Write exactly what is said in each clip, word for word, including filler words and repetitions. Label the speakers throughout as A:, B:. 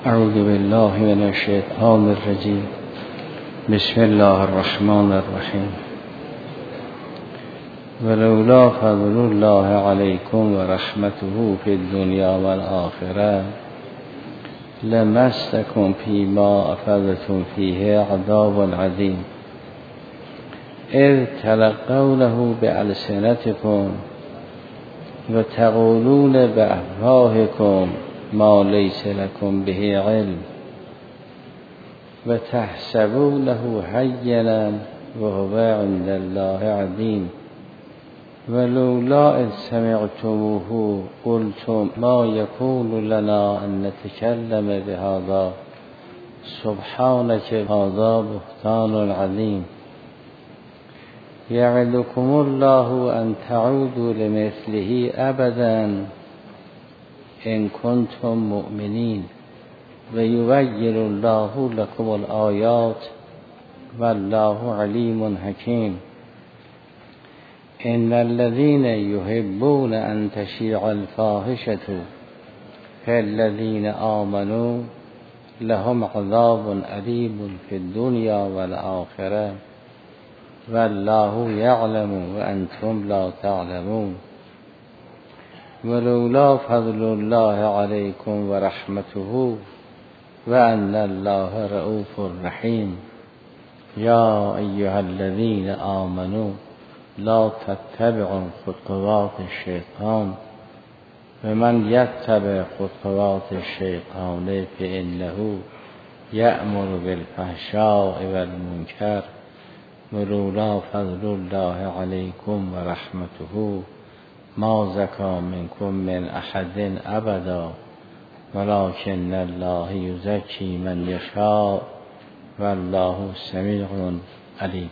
A: اعوذ بالله من الشیطان الرجیم. بسم الله الرحمن الرحیم. ولولا فضل الله علیکم و رحمته فی الدنیا و الآخرة لمسکم فیما افضتم فیه عذاب عظیم اذ تلقونه بألسنتکم و تقولون بأفواهکم ما لیس لکم به علم و تحسبونه هینا و هو عند الله عظیم ولولا اذ سمعتموه قلتم ما یکون لنا ان نتکلم بهذا سبحانک هذا بهتان عظیم یعدکم الله ان تعودوا لمثله ابدا ان کنتم مؤمنین و یبین الله لكم الآیات والله علیم حکیم. ان الذين يحبون ان تشيع الفاحشة في الذين آمنوا لهم عذاب أليم في الدنيا والآخرة والله يعلم وأنتم لا تعلمون ولولا فضل الله عليكم ورحمته وأن الله رؤوف رحيم يا أيها الذين آمنوا لا تتبعوا خطوات الشيطان ومن يتبع خطوات الشيطان فإنه يأمر بالفحشاء والمنكر ولولا فضل الله عليكم ورحمته ما زكى منكم من أحد أبدا ولكن الله يزكي من يشاء والله سمیع علیم.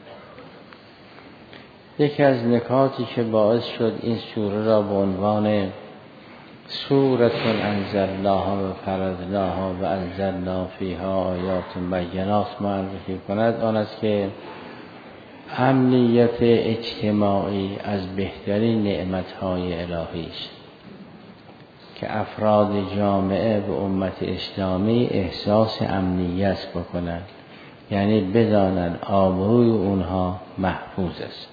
A: یکی از نکاتی که باعث شد این سوره را به عنوان سورة انزلناها و فرضناها و انزلنا فیها آیات بینات معرفی کند آن است که امنیت اجتماعی از بهترین نعمتهای الهی است که افراد جامعه به امت اسلامی احساس امنیت بکنند، یعنی بدانند آبروی اونها محفوظ است.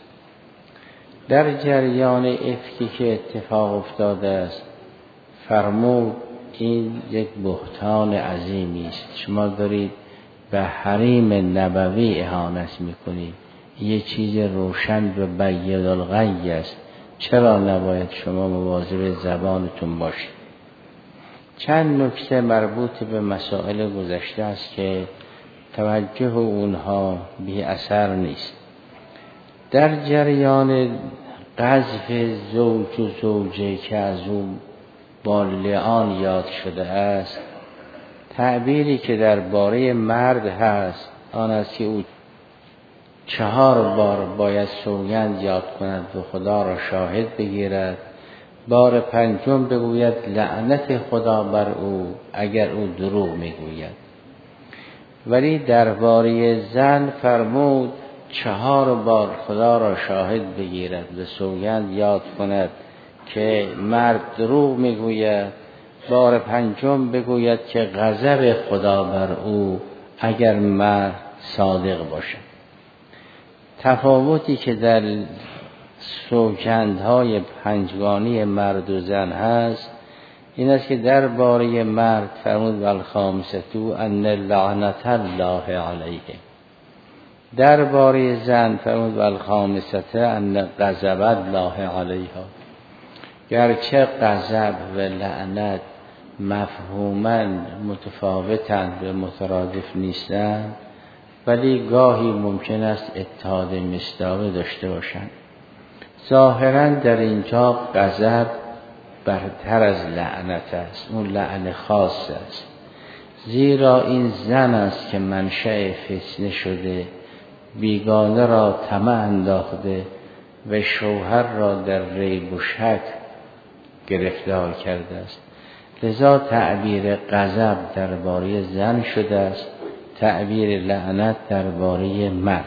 A: در جریان افکی که اتفاق افتاده است فرمود این یک بهتان عظیمی است، شما دارید به حریم نبوی اهانت میکنید، یه چیز روشن و بین الغی است، چرا نباید شما مواظب زبانتون باشید؟ چند نکته مربوط به مسائل گذشته است که توجه اونها بی اثر نیست. در جریان قذف زوج و زوجه که از اون بالغان یاد شده است، تعبیری که درباره مرد هست آن است که او چهار بار باید سوگند یاد کند و خدا را شاهد بگیرد، بار پنجم بگوید لعنت خدا بر او اگر او دروغ میگوید. ولی درباره زن فرمود چهار بار خدا را شاهد بگیرد و سوگند یاد کند که مرد دروغ میگوید، بار پنجم بگوید که غضب خدا بر او اگر مرد صادق باشد. تفاوتی که در سوگندهای پنجگانی مرد و زن هست این است که درباره مرد فرمود والخامسة ان لعنت الله علیه، درباره زن فرمود والخامسة ان غضب الله علیها. گرچه غضب و لعنت مفهوما متفاوتند و مترادف نیستند ولی گاهی ممکن است اتحاد مصداقی داشته باشند. ظاهرا در اینجا غضب برتر از لعنت است، اون لعن خاص است، زیرا این زن است که منشأ فتنه شده، بیگانه را طمع انداخته و شوهر را در ریب و شک گرفتار کرده است. لذا تعبیر غضب درباره زن شده است، تعبیر لعنت درباره مرد.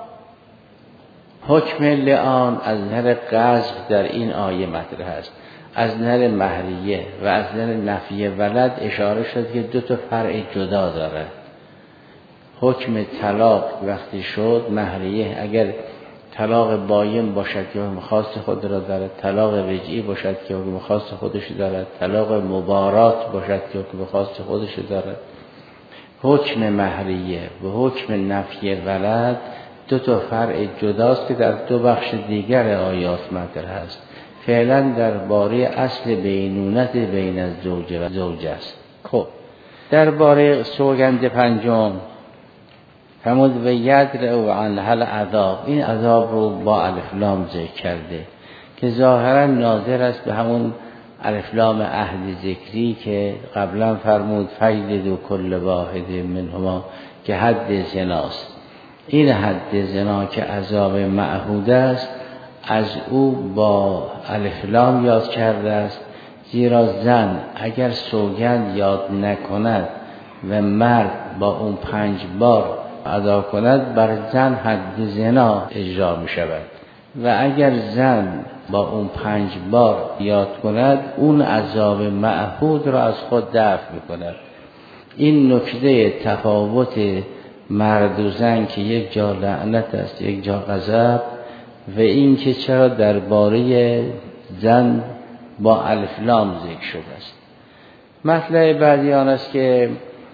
A: حکم لعان از نظر قذف در این آیه مطرح است. از نظر مهریه و از نظر نفی ولد اشاره شد که دو تا فرع جدا داره. حکم طلاق وقتی شد مهریه اگر طلاق باین باشد که حکم خاص خود را دارد، طلاق رجعی باشد که حکم خاص خودش دارد، طلاق مبارات باشد که حکم خاص خودش دارد. حکم مهریه و حکم نفی ولد دو تا فرع جداست که در دو بخش دیگر آیات مطرح است. فعلا درباره اصل بینونت بین الزوج و زوج است. خب درباره سوگند پنجم فرمود و یدرء عنها العذاب، این عذاب رو با الف لام ذکر کرده که ظاهرا ناظر است به همون الف لام عهد ذکری که قبلا فرمود فجلدوا کل واحد منهما که حد زناست. این حد زنا که عذاب معهود است از او با الف لام یاد کرده است، زیرا زن اگر سوگند یاد نکند و مرد با اون پنج بار ادا کند بر زن حد زنا اجرا می شود و اگر زن با اون پنج بار یاد کند اون عذاب معهود را از خود دفع می کند. این نکته تفاوت مرد و زن که یک جا لعنت است یک جا غضب و این که چرا درباره زن با الف لام ذکر شده است. مطلب بعدی آن است که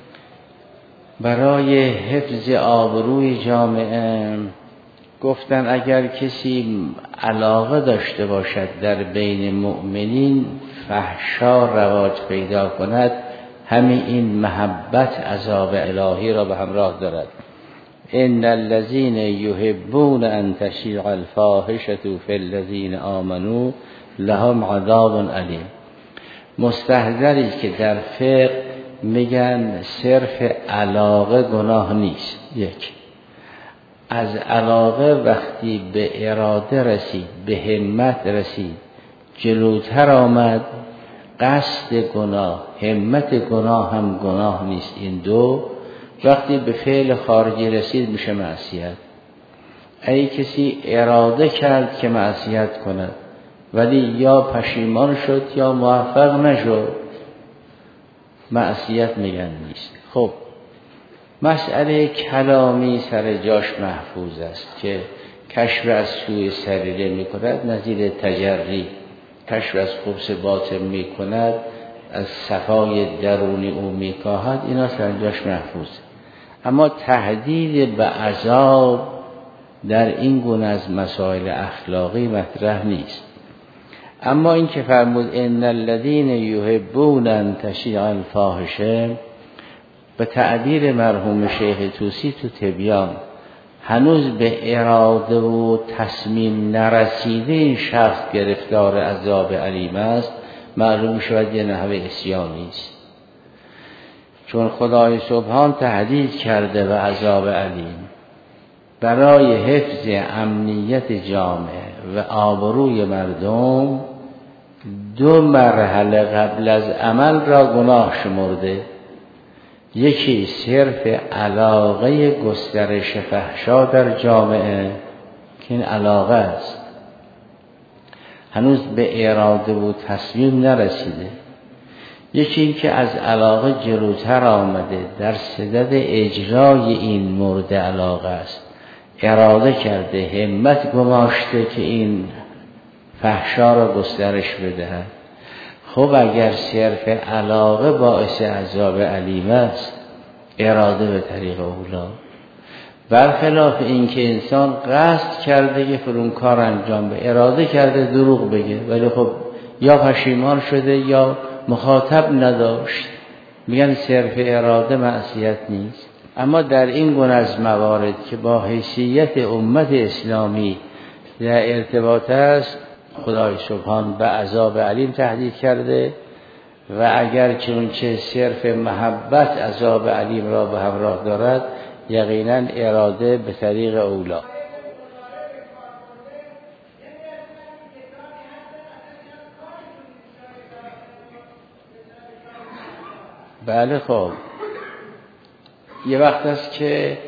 A: برای حفظ آبروی جامعه گفتن اگر کسی علاقه داشته باشد در بین مؤمنین فحشا رواج پیدا کند، همین این محبت عذاب الهی را به همراه دارد. ان الذين يحبون ان تشيع الفاحشه في الذين آمنوا لهم عذاب علیم. مستحضری که در فقه میگن صرف علاقه گناه نیست. یک، از علاقه وقتی به اراده رسید، به همت رسید، جلوتر آمد، قصد گناه، همت گناه هم گناه نیست. این دو وقتی به فعل خارجی رسید میشه معصیت. ای کسی اراده کرد که معصیت کند ولی یا پشیمان شد یا موفق نشد، معصیت میگن نیست. خب مسئله کلامی سر جاش محفوظ است که کشف از سوی سریره میکند، نظیر تجری کشف از خبث باطن میکند، از صفای درونی او میکاهد، اینا سر جاش محفوظ. اما تهدید به عذاب در این گونه از مسائل اخلاقی مطرح نیست. اما این که فرمود ان الذين يحبون ان تشيع الفاحشه، به تعبیر مرحوم شیخ طوسی تو تبیان، هنوز به اراده و تصمیم نرسیده این شخص گرفتار عذاب علیم است، معلوم شود یه نحوه عصیانی است. چون خدای سبحان تهدید کرده به عذاب علیم برای حفظ امنیت جامعه و آبروی مردم، دو مرحله قبل از عمل را گناه شمرده. یکی صرف علاقه گسترش فحشا در جامعه که این علاقه است، هنوز به اراده و تصمیم نرسیده. یکی این که از علاقه جلوتر آمده، در صدد اجرای این مورد علاقه است، اراده کرده، همت گماشته که این فحشا را گسترش بدهد. خب اگر صرف علاقه باعث عذاب علیم است، اراده به طریق اولا، برخلاف این که انسان قصد کرده که فلان کار انجام به، اراده کرده دروغ بگه ولی خب یا پشیمان شده یا مخاطب نداشت، میگن صرف اراده معصیت نیست. اما در این گونه از موارد که با حیثیت امت اسلامی در ارتباط است، خدای سبحان به عذاب علیم تهدید کرده و اگر چنانچه صرف محبت عذاب علیم را به همراه دارد، یقینا اراده به طریق اولا. بله خب یه وقت است که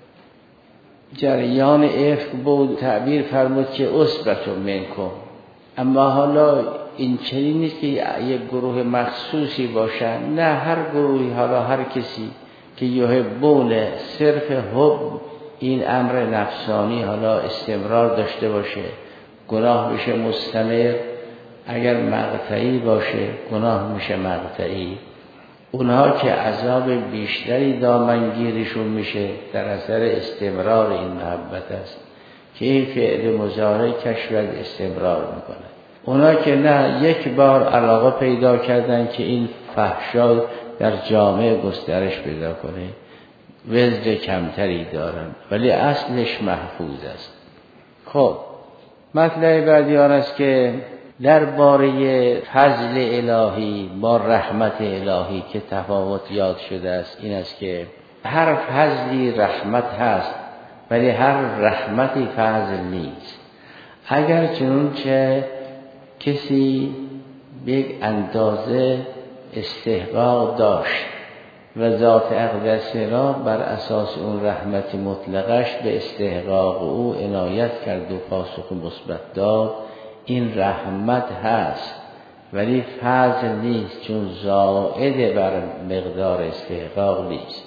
A: جریان افک بود، تعبیر فرمود که اثبت منکم، اما حالا این چنین نیست که یک گروه مخصوصی باشن، نه، هر گروهی، حالا هر کسی که یحبون صرف حب این امر نفسانی حالا استمرار داشته باشه، گناه میشه مستمر. اگر مقطعی باشه گناه میشه مقطعی. اونها که عذاب بیشتری دامنگیرشون میشه در اثر استمرار این محبت است که این فعل مضارع کشف استمرار میکنه. اونا که نه، یک بار علاقه پیدا کردن که این فحشا در جامعه گسترش پیدا کنه، وزن کمتری دارن ولی اصلش محفوظ است. خب مطلب بعدی آن است که درباره فضل الهی با رحمت الهی که تفاوت یاد شده است، این است که هر فضلی رحمت هست ولی هر رحمتی فضل نیست. اگر چنانچه کسی به یک اندازه استحقاق داشت و ذات اقدس را بر اساس اون رحمت مطلقش به استحقاق او عنایت کرد و پاسخ مثبت داد، این رحمت هست ولی فضل نیست، چون زائد بر مقدار استحقاق نیست.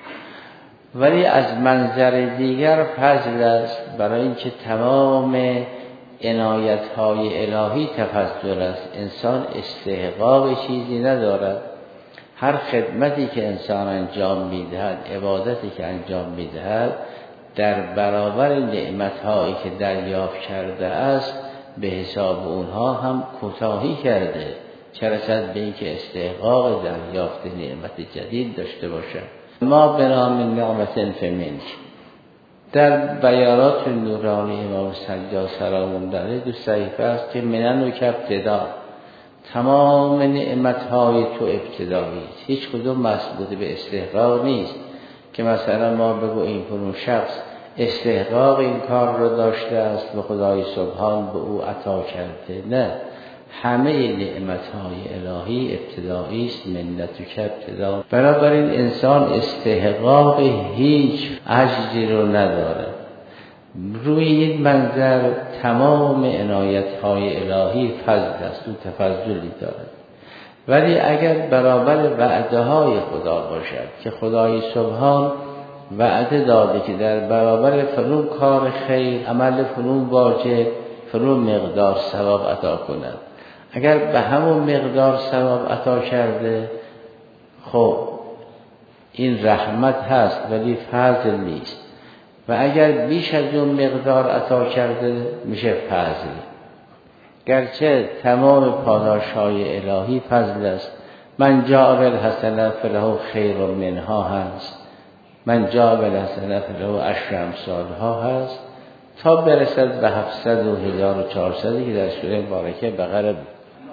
A: ولی از منظر دیگر فضل است، برای اینکه تمام عنایت‌های الهی تفضل است. انسان استحقاق چیزی ندارد. هر خدمتی که انسان انجام می‌دهد، عبادتی که انجام می‌دهد، در برابر نعمت‌هایی که دریافت کرده است به حساب اونها هم کوتاهی کرده، چه رسد به اینکه استحقاق دریافت نعمت جدید داشته باشد. ما بنام نعمت فمنک در بیانات نورانی امام سجاد سلام الله علیه دو صحیفه است که منن و که ابتدا، تمام نعمت‌های تو ابتدایی است، هیچ کدوم مسبوط به استحقاق نیست که مثلا ما بگوییم این شخص استحقاق این کار رو داشته است و خدای سبحان به او عطا کرده. نه، همه نعمت‌های الهی ابتدایی است، منت و که ابتدا. بنابراین انسان استحقاق هیچ اجری رو نداره. روی این منظر تمام عنایت‌های الهی فضل است، او تفضلی دارد. ولی اگر برابر وعده‌های خدا باشد که خدای سبحان وعده داده که در برابر فلان کار خیر، عمل فلان واجب، فلان مقدار ثواب عطا کند، اگر به همون مقدار ثواب عطا کرده، خب این رحمت هست ولی فضل نیست. و اگر بیش از اون مقدار عطا کرده میشه فضل، گرچه تمام پاداش‌های الهی فضل است. من جاء بالحسنة فله خیر منها هست، من جاء بالحسنة فله عشر امثالها هست، تا برسد به هفتصد و هزار و چهارصد که در سوره مبارکه بقره بود.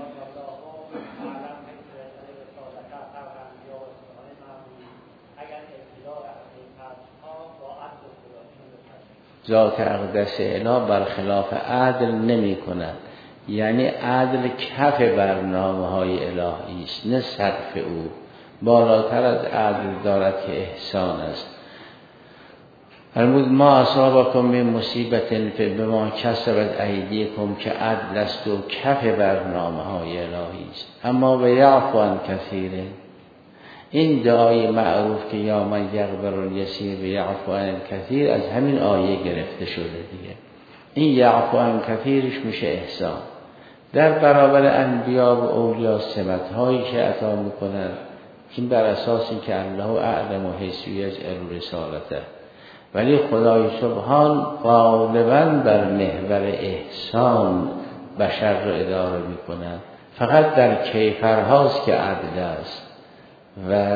A: ذات اقدس اله برخلاف عدل نمی کند، یعنی عدل کف برنامه های الهی است، نه سقف او. بالاتر از عدل دارد که احسان است. فرمود ما اصابکم من مصیبت فبما کسبت ایدیکم، که عدل است و کف برنامه های الهی است. اما و یعفو عن کثیر، این دعای معروف که یا من یغفر الیسیر و یعفو عن کثیر از همین آیه گرفته شده دیگه. این یعفو عن کثیرش میشه احسان. در برابر انبیا و اولیا سمت‌هایی که عطا میکنن، این بر اساس این که الله اعلم و حیث یجعل رسالته، ولی خدای سبحان غالباً بر محور احسان بشر را اداره میکنن. فقط در کیفرهاست که عدل است و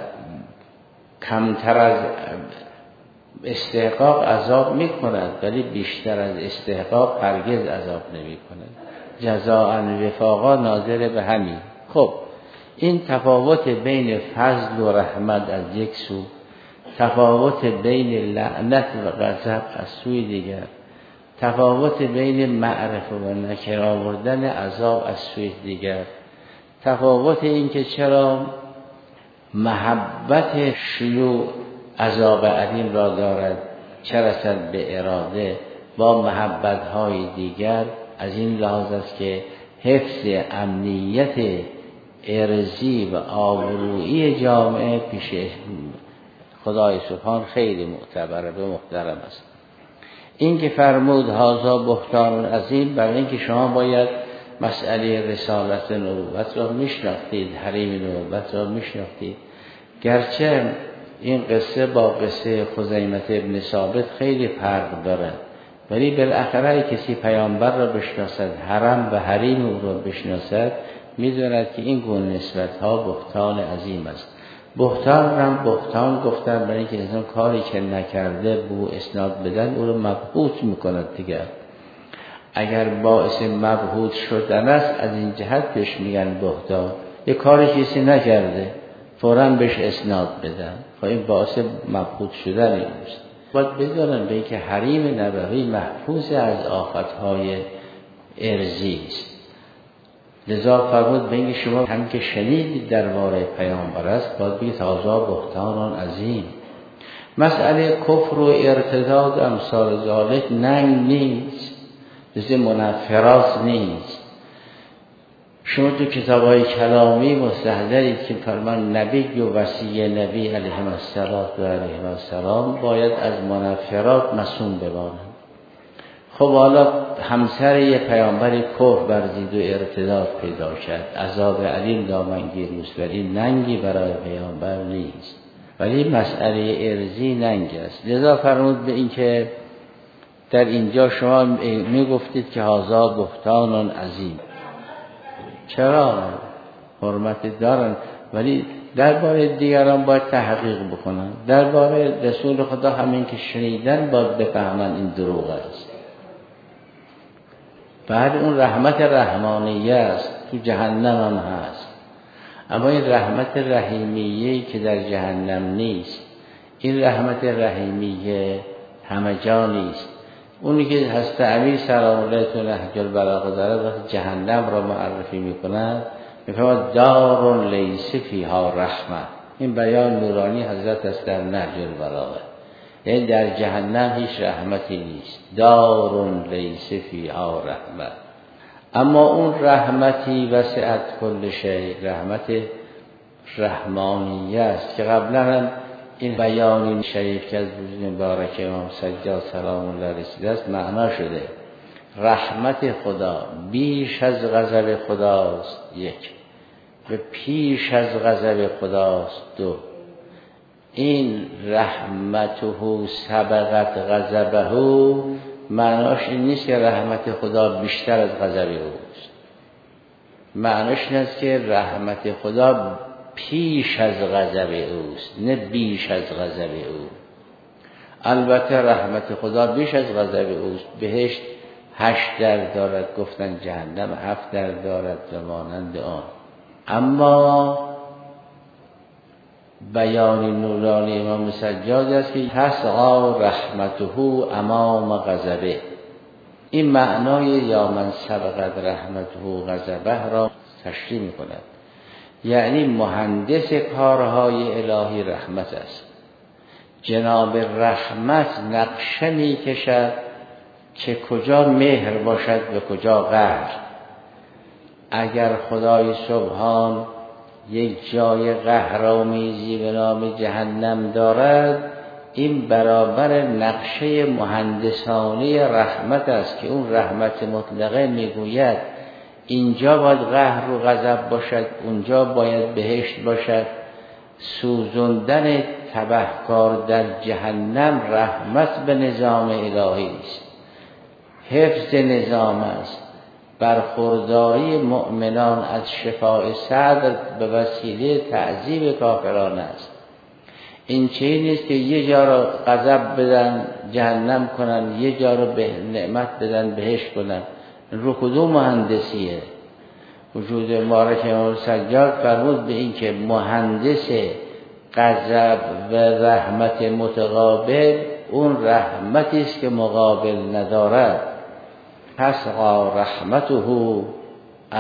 A: کمتر از استحقاق عذاب میکند، ولی بیشتر از استحقاق هرگز عذاب نمیکند. جزاء وفاقا ناظر به همین. خب این تفاوت بین فضل و رحمت از یک سو، تفاوت بین لعنت و غضب از سوی دیگر، تفاوت بین معرفت و نکره آوردن عذاب از سوی دیگر، تفاوت این که چرا محبت شیوع عذاب علیم را دارد، چه رسد به اراده با محبت‌های دیگر از این لحاظ است که حفظ امنیت ارضی و آبرویی جامعه پیش خدای سبحان خیلی معتبره و محترم است. این که فرمود هذا بهتان عظیم، برای اینکه شما باید مسئله رسالت نبوت را میشناختید، حریم نبوت را میشناختید. گرچه این قصه با قصه خزیمه ابن ثابت خیلی فرق داره، ولی بالاخره کسی پیامبر را بشناسد، حرم و حریم او را بشناسد، میدوند که این گونه نسبت ها بهتان عظیم است. بهتان هم بهتان گفتن برای اینکه انسان کاری که نکرده بو اسناد بدن او رو مبهوت میکند دیگر. اگر باعث مبهوت شدن است از این جهت بهش میگن بهتان. یه کاری کسی نکرده فوراً بهش اسناد بدن، خب این باعث مبهوت شدن است. باید بدانن به اینکه حریم نبوی محفوظ از آفتهای ارضی است. لذا فرمود به اینکه شما هم که شنیدید درباره پیامبر است باید بگید هذا بهتان عظیم. مسئله کفر و ارتداد امثال ذالک ننگ نیست، مثل منفرات نیست. شما تو کتاب‌های کلامی مستحضرید که فرمان نبی و وصی نبی علیه السلام و علیه السلام باید از منفرات مصون بمانند. خب حالا همسر یه پیامبر کفر ورزید و ارتداد پیدا کرد، عذاب علیم دامنگیر است، ولی ننگی برای پیامبر نیست، ولی مسئله ارضی ننگ است. لذا فرمود به این که در اینجا شما میگفتید که هذا بهتان عظیم. چرا؟ حرمت دارن، ولی درباره دیگران باید تحقیق بکنن. درباره رسول خدا همین که شنیدن باید بفهمن این دروغ است. بعد اون رحمت رحمانیه است، تو جهنم هم هست، اما این رحمت رحیمیه که در جهنم نیست. این رحمت رحیمیه همه جا نیست. اونی که هست امیر سلام الله تو نهج البلاغه داره وقتی جهنم را معرفی میکنند میفرماد دار لیس فیها رحمه. این بیان نورانی حضرت است در نهج البلاغه، یعنی در جهنم هیچ رحمتی نیست، دار لیس فیها رحمه. اما اون رحمتی وسعت کل شیء، رحمت رحمانیه است که قبلا هم این بیانی شریف که از وجود مبارک امام سجاد سلام الله رسیده است معنا شده. رحمت خدا بیش از غضب خداست یک، و پیش از غضب خداست دو. این رحمته سبقت غضبه معناش این نیست که رحمت خدا بیشتر از غضب اوست، معناش این است که رحمت خدا پیش از غضب اوست نه بیش از غضب او. البته رحمت خدا بیش از غضب اوست. بهشت هشت در دارد گفتن، جهنم هفت در دارد و مانند آن. اما بیان نورانی امام سجاد است که تسعی رحمته امام غضبه. این معنای یا من سبقت رحمته غضبه را تشریح می کند، یعنی مهندس کارهای الهی رحمت است. جناب رحمت نقشه می کشد که کجا مهر باشد و کجا قهر. اگر خدای سبحان یک جای قهرآمیزی به نام جهنم دارد، این برابر نقشه مهندسانه رحمت است که اون رحمت مطلقه میگوید اینجا باید قهر و غضب باشد، اونجا باید بهشت باشد. سوزندن تبهکار در جهنم رحمت به نظام الهی است، حفظ نظام است. برخورداری مؤمنان از شفاء صدر به وسیله تعذیب کافران است. این چیزی نیست که یه جا را غضب بدن جهنم کنن، یه جا را به نعمت بدن بهشت کنن. رو کدوم مهندسیه؟ وجود مبارک امام سجاد فرمود به این که مهندس غضب و رحمت متقابل اون رحمتی است که مقابل ندارد. تسعی رحمته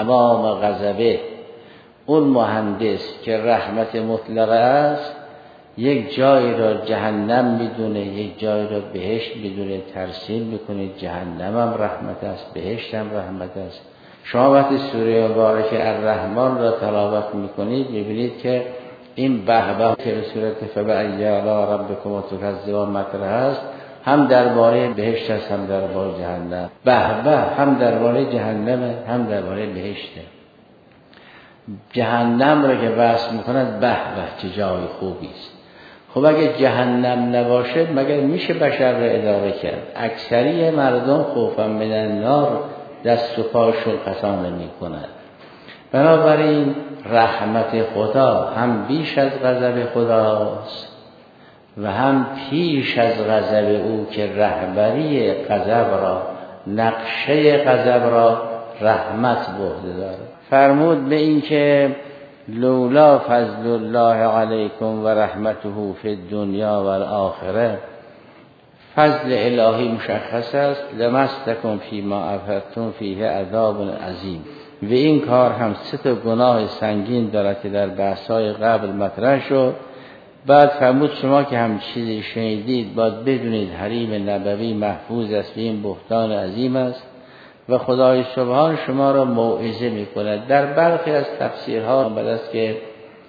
A: امام غضبه. اون مهندس که رحمت مطلقه است یک جایی را جهنم میدونه، یک جایی را بهشت میدونه، ترسیم میکنه جهنم هم رحمت است، بهشت هم رحمت است. شما وقتی سوره مبارکه الرحمن را تلاوت میکنید میبینید که این به به که به صورت فبأی آلاء ربکما تکذبان مطرح است، هم درباره بهشت است هم درباره جهنم. به به هم درباره جهنم هم درباره بهشته. جهنم را که وصف میکند به به چه جای خوبی است. خب اگه جهنم نباشه مگر میشه بشر را اداره کرد؟ اکثری مردم خوفا من النار دست و پاشون قطع نمی‌کند. بنابراین رحمت خدا هم بیش از غضب خداست و هم پیش از غضب او که رهبری غضب را، نقشه غضب را رحمت به عهده دارد. فرمود به این که لولا فضل الله علیکم و رحمته فی الدنیا و الاخره، فضل الهی مشخص است. لمستکم فیما افضتم فیه عذاب عظیم. و این کار هم سه تا گناه سنگین دارد که در بحث‌های قبل مطرح شد. بعد فرمود شما که هم چیزی شنیدید باید بدونید حریم نبوی محفوظ است و این بهتان عظیم است و خدای سبحان شما را موعظه می‌کند. در برخی از تفسیرها آمده است که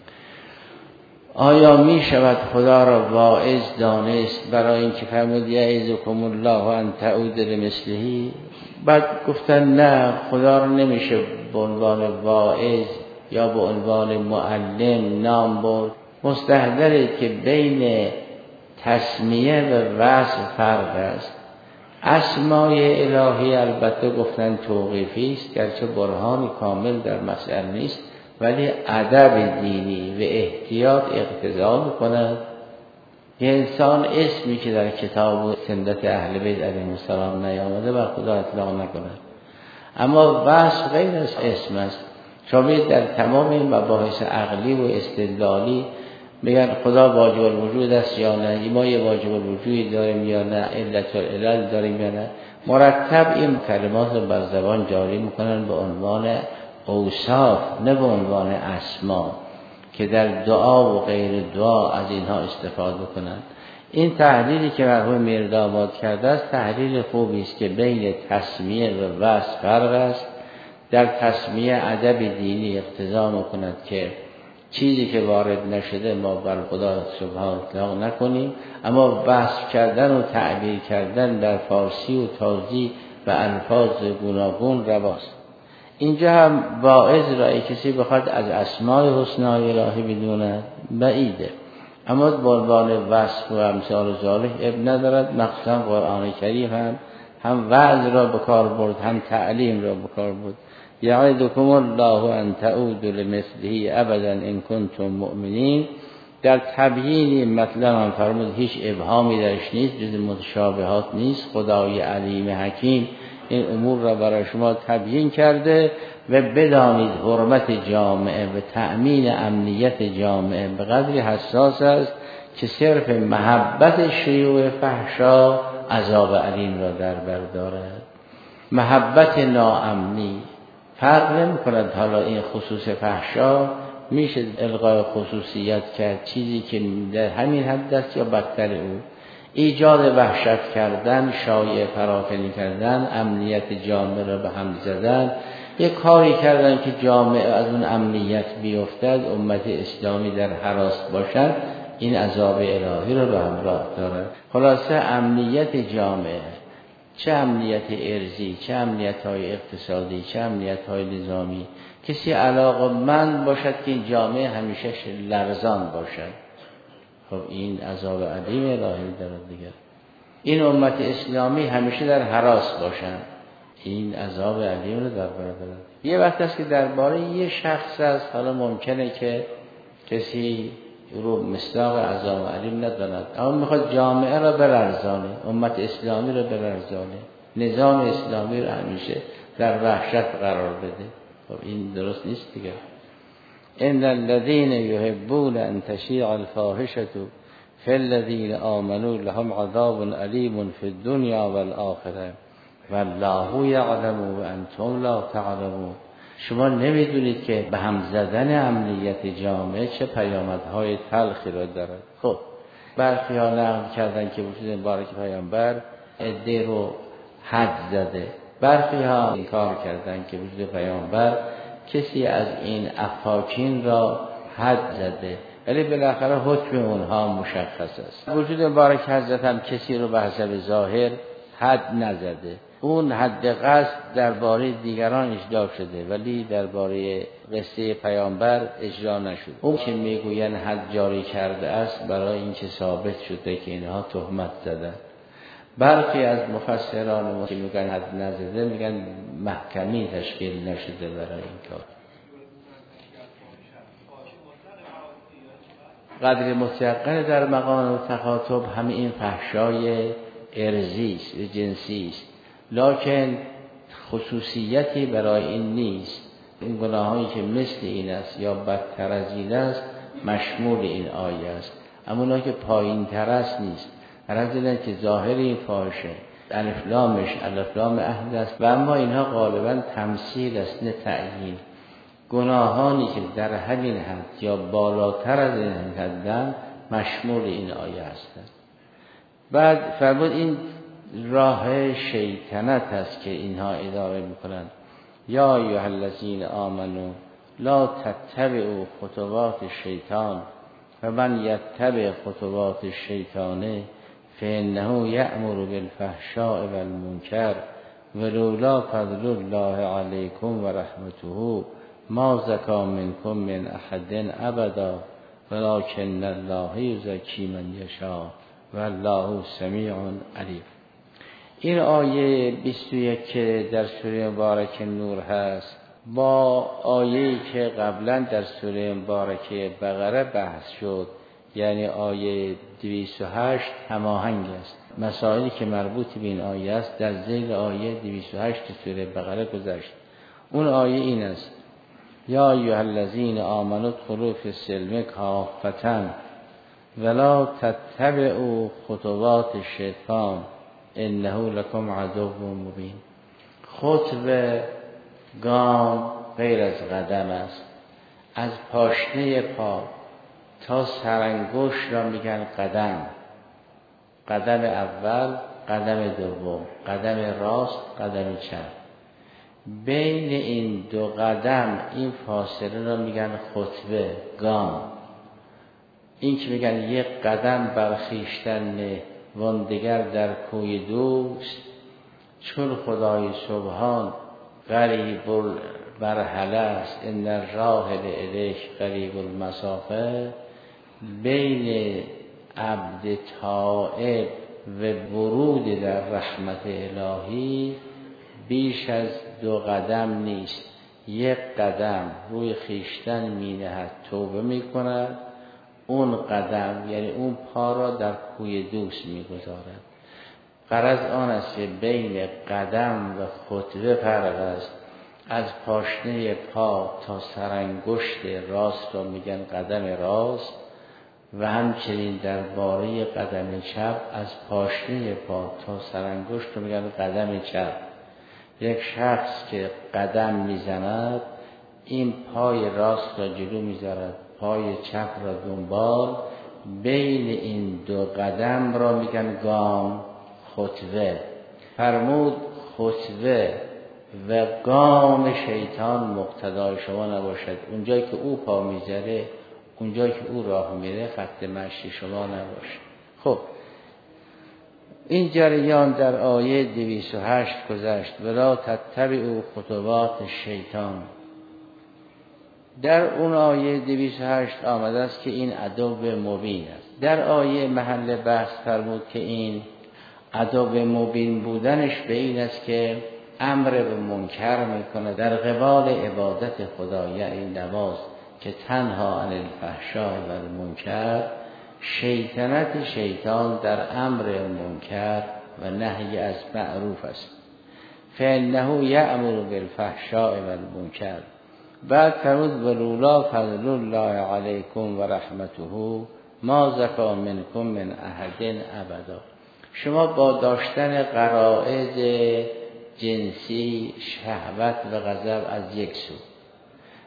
A: آیا می شود خدا را واعظ دانست برای اینکه فرمود یعظکم الله ان تعودوا لمثله. بعد گفتن نه، خدا را نمیشه به عنوان واعظ یا به عنوان معلم نام برد. مستحضرید که بین تسمیه و وصف فرق است. اسمای الهی البته گفتن توقیفی است، گرچه برهانی کامل در مسئله نیست، ولی ادب دینی و احتیاط اقتضا می‌کند یه انسان اسمی که در کتاب و سنت اهل بیت علیهم السلام نیامده بر خدا اطلاق نکند. اما وصف غیر از اسم است. شما در تمام این مباحث عقلی و استدلالی میگن خدا واجب الوجود است یا نه، ما یه واجب الوجودی داریم یا نه، علت العلل داریم یا نه. مرتب این کلمات رو بر زبان جاری میکنن به عنوان اوصاف نه به عنوان اسما که در دعا و غیر دعا از اینها استفاده کنند. این تحلیلی که مرحوم میرداماد کرده است تحلیل خوبی است که بین تسمیه و وصف فرق است. در تسمیه ادب دینی اقتضا میکند که چیزی که وارد نشده ما بر خدا سبحانه اطلاق نکنیم، اما وصف کردن و تعبیر کردن در فارسی و تازی و الفاظ گوناگون رواست. اینجا هم واعظ را کسی بخواد از اسماء حسنای الهی بدونه بعیده، اما به عنوان وصف و امثال ذالک اب ندارد. مخصوصا قرآن کریم هم هم وعظ را به کار برد هم تعلیم را به کار برد. یعدکم الله ان تعودوا لمثله ابدا ان کنتم مؤمنین. در تبیین مطلب هم فرمود هیچ ابهامی درش نیست، جز متشابهات نیست. خدای علیم حکیم این امور را برای شما تبیین کرده و بدانید حرمت جامعه و تأمین امنیت جامعه به قدری حساس است که صرف محبت شیوع فحشا عذاب علیم را در بر دارد. محبت ناامنی فرق نمی کند. حالا این خصوص فحشا میشه الغای خصوصیت کرد، چیزی که در همین حد است یا بدتر او. ایجاد وحشت کردن، شایعه پراکنی کردن، امنیت جامعه را به هم زدن، یک کاری کردن که جامعه از اون امنیت بیفتد، امت اسلامی در هراس باشد، این عذاب الهی را به همراه دارد. خلاصه امنیت جامعه، چه امنیت ارضی، چه امنیت های اقتصادی، چه امنیت های نظامی، کسی علاقه‌مند باشد که این جامعه همیشه لرزان باشد، خب این عذاب علیم الهی دارد دیگر. این امت اسلامی همیشه در هراس باشند، این عذاب علیم رو در بر دارد. یه وقت است که درباره یه شخص است، حالا ممکنه که کسی رو مصداق عذاب علیم نداند، اما میخواد جامعه را بلرزانه، امت اسلامی را بلرزانه، نظام اسلامی را همیشه در وحشت قرار بده. خب این درست نیست دیگر. ان الذين يحبون ان تشيع الفاحشه في الذين آمنوا لهم عذاب أليم في الدنيا والآخرة والله يعلم وأنتم لا تعلمون. شما نمیدونید که به هم زدن امنیت جامعه چه پیامدهای تلخی را دارد. خب برخی ها نقل کردن که وجود مبارک پیامبر عده رو حد زده، برخی ها انکار کردن که وجود پیامبر کسی از این افاکین را حد زده، ولی بالاخره حکم اونها مشخص است. وجود مبارک حضرت هم کسی رو به حسب ظاهر حد نزده، اون حد قصد درباره دیگران اجرا شده ولی درباره قصه پیامبر اجرا نشد. اون که میگوین حد جاری کرده است برای اینکه ثابت شده که اینها تهمت زدن. برخی از مفسران که میگن حد نزده میگن محکمی تشکیل نشده برای این کار. قدر متيقن در مقام تخاطب همین این فحشای ارضی است، جنسی است، لکن خصوصیتی برای این نیست. این گناهایی که مثل این است یا بدتر از این است مشمول این آیه است، اما اونها که پایین تر است نیست. هر دیدن که ظاهر این فاحشه الف لامش الف لام عهد است و اما اینها غالبا تمثیل است نه تعیین. گناهانی که در همین حد یا بالاتر از این حدن مشمول این آیه هستند. بعد فرمود این راه شیطنت است که اینها اداره میکنند. یا ایها الذین آمنو لا تتبعوا خطوات الشیطان فمن یتبع خطوات الشیطان فانه یأمر بالفحشاء والمنکر ولولا فضل الله علیکم و رحمته ما زکی منکم من احد ابدا ولکن الله یزکی من یشاء والله سمیع علیم. این آیه بیست و یک که در سوره مبارکه نور هست با آیه‌ای که قبلا در سوره مبارکه بقره بحث شد، یعنی آیه دویست و هشت هماهنگ است. مسائلی که مربوط به این آیه است در ذیل آیه دویست و هشت سوره بقره گذشت. اون آیه این است: یا ایها الذین آمنوا ادخلوا فی السلم کافة ولا تتبعوا خطوات الشیطان انه لکم عدو مبین. خطوه گام غیر از قدم است، از پاشنه پا تا سرانگشت را میگن قدم. قدم اول، قدم دوم، قدم راست، قدم چپ. بین این دو قدم این فاصله را میگن خطوه گام. این که میگن یک قدم بر خویشتن نه وان دگر در کوی دوست، چون خدای سبحان قریب المرحله است ان الراحل الیک قریب المسافه. بین عبد تائب و ورود در رحمت الهی بیش از دو قدم نیست. یک قدم روی خیشتن می نهد، توبه می کند، اون قدم یعنی اون پا را در کوی دوست می گذارد. غرض آن است که بین قدم و خطوه فرق است. از پاشنه پا تا سرانگشت راست را میگن قدم راست و همچنین درباره قدم چپ از پاشنه پا تا سرانگشت را میگن قدم چپ. یک شخص که قدم میزند این پای راست را جلو میذارد، پای چپ را دنبال. بین این دو قدم را میگن گام، خطوه. فرمود خطوه و گام شیطان مقتدای شما نباشد. اونجایی که او پا میذاره، اونجایی که او راه میره، خط مشی شما نباشد. خب این جریان در آیه دویست و هشت گذشت: ولا تتبعوا خطوات الشیطان. در اون آیه دویست و هشت آمده است که این عدو مبین است. در آیه محل بحث فرمود که این عدو مبین بودنش به این است که امر به منکر میکنه در قبال عبادت خدا، یعنی نماز که تنها عن الفحشاء و المنکر. شیطنت شیطان در امر منکر و نهی از معروف است. فانه یأمر بالفحشاء و المنکر. بعد فرمود ولولا فضل الله علیکم و رحمته ما زکی منکم من احد ابدا. شما با داشتن قواعد جنسی، شهوت و غضب از یک سو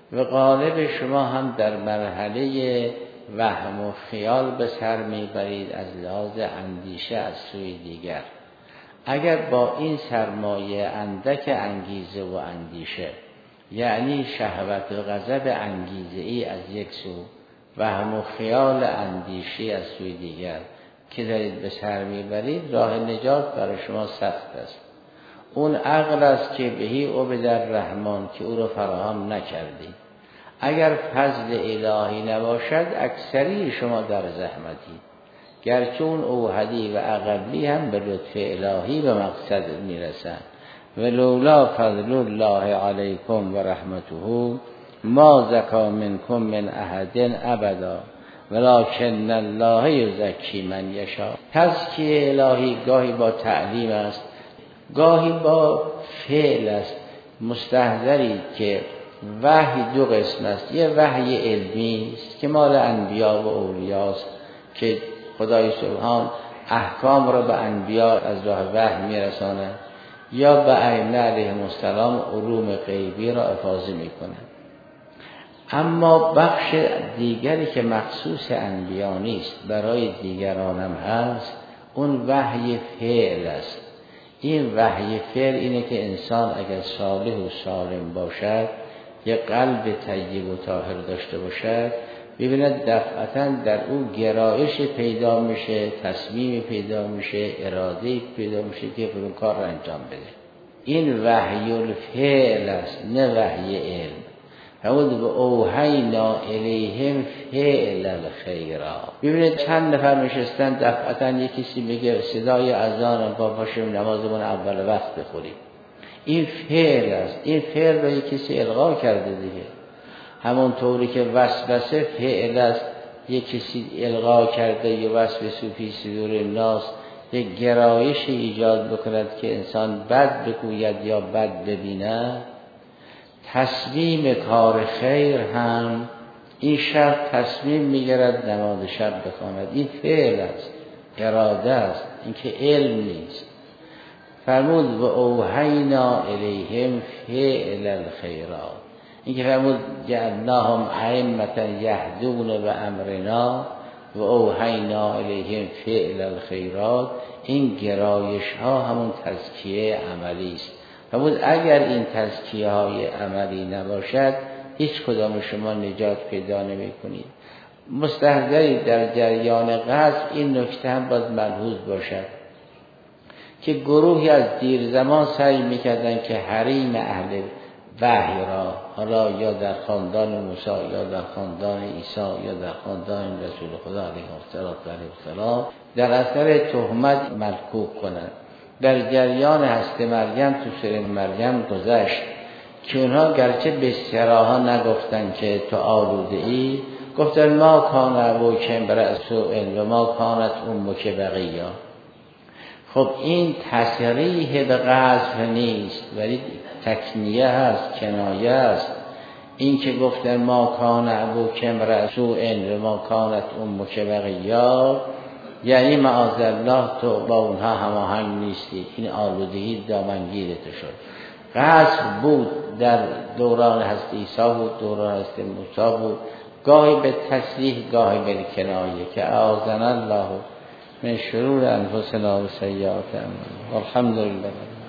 A: و غالب شما هم در مرحله وهم و خیال به سر میبرید از لحاظ اندیشه از سوی دیگر. اگر با این سرمایه اندک انگیزه و اندیشه، یعنی شهوت و غضب انگیزه ای از یک سو، وهم و خیال اندیشی از سوی دیگر که دارید به سر میبرید، راه نجات برای شما سخت است. اون عقل است که بهی عبد الرحمن که او را فراهم نکردید. اگر فضل الهی نباشد اکثری شما در زحمتی، گرچه اون اوحدی و اقلی هم به لطف الهی به مقصد میرسند. و لولا فضل الله علیکم و رحمته ما زکا منکم من احد ابدا ولکن الله یزکی من یشاء. تزکیه الهی گاهی با تعلیم است، گاهی با فعل است. مستحضرید که وحی دو قسم است. یه وحی علمی است که مال انبیا و اولیاء است که خدای سبحان احکام را به انبیا از راه وحی میرساند، یا به ائمه علیهم السلام علوم غیبی را افاضه میکنند. اما بخش دیگری که مخصوص انبیا نیست، برای دیگران هم هست، اون وحی فعل است. این وحی فعل اینه که انسان اگر صالح و سالم باشد، یه قلب طیب و طاهر داشته باشد، ببیند دفعتاً در او گرایش پیدا میشه، تصمیم پیدا میشه، اراده پیدا میشه که اون کار را انجام بده. این وحی الفعل است، نه وحی علم. همون به اوحینا الیهم فعل الخیرات. ببینید چند نفر نشستن، دفعتاً یک کسی میگه صدای اذان با پاشیم نمازمون اول وقت بخوریم. این فعل است. این فعل را یک کسی القا کرده دیگه. همون طوری که وسوسه فعل است، یک کسی القا کرده یا وسوسه فی صدور الناس، یک گرایش ایجاد بکند که انسان بد بگوید یا بد ببیند. تصمیم کار خیر هم این شب تصمیم میگیرد نماز شب بخواند. این فعل است، اراده است، این که علم نیست. فرمود و اوحینا الیهم فعل الخیرات. این که فرمود جعلناهم ائمة یهدون بامرنا و اوحینا الیهم فعل الخیرات، این گرایش ها همون تزکیه عملی است. فرمود اگر این تزکیه های عملی نباشد، هیچ کدام شما نجات پیدا نمی کنید. مستحضری در جریان قصد این نکته هم باید ملحوظ باشد که گروهی از دیر زمان سعی میکردن که حریم اهل وحی را، حالا یا در خاندان موسی یا در خاندان عیسی یا در خاندان رسول خدا علیه السلام، در اثر تهمت ملکوک کنند. در جریان هست مریم تو سوره مریم گذشت که اونها گرچه به صراحا نگفتن که تو آلوده ای، گفتن ما کان ابوک امرأ سوء و ما کانت امک بغیا. خب این تصریح به قذف نیست، ولی تکنیه هست، کنایه هست. این که گفتن ما کان ابوک امرأ سوء و ما کانت امک بغیا، یعنی معاذالله تو با اونها هماهنگ نیستی، این آلودگی دامنگیرت شد. قذف بود در دوران حضرت عیسی بود، دوران حضرت موسی بود، گاهی به تصریح گاهی به کنایه. که اعاذنا الله من شرور انفسنا و سیئات اعمالنا والحمد لله.